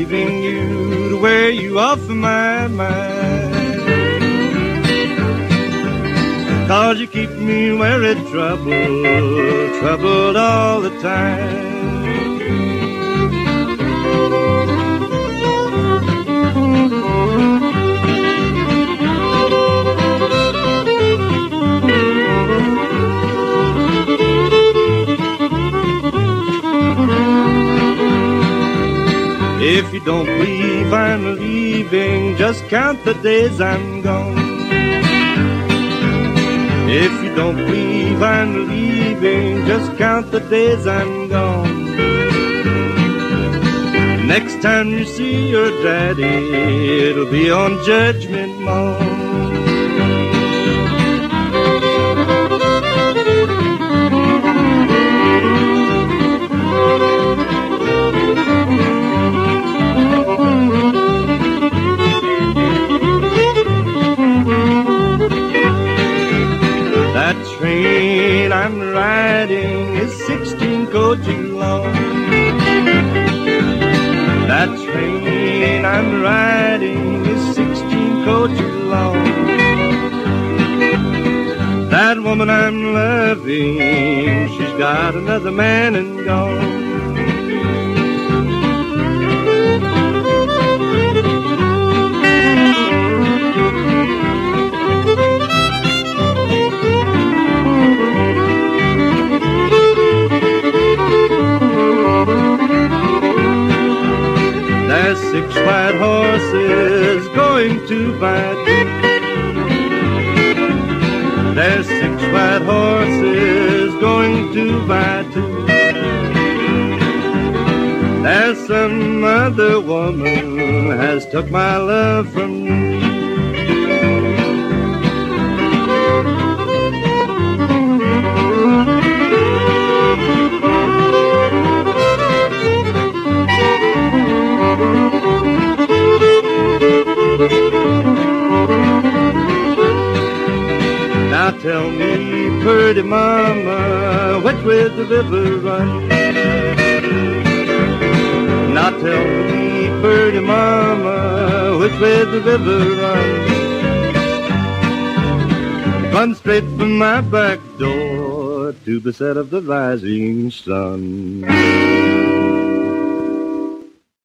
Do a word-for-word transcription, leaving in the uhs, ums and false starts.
leaving you to wear you off of my mind. 'Cause you keep me very troubled, troubled all the time. If you don't believe I'm leaving, just count the days I'm gone. If you don't believe I'm leaving, just count the days I'm gone. Next time you see your daddy, it'll be on Judgment Morn. That train I'm riding is sixteen coaches long. That train I'm riding is sixteen coaches long. That woman I'm loving, she's got another man and gone. There's six white horses going two by two. There's six white horses going two by two. There's some other woman has took my love from me. Now tell me, pretty mama, which way the river runs? Now tell me, pretty mama, which way the river runs? It runs straight from my back door to the set of the rising sun.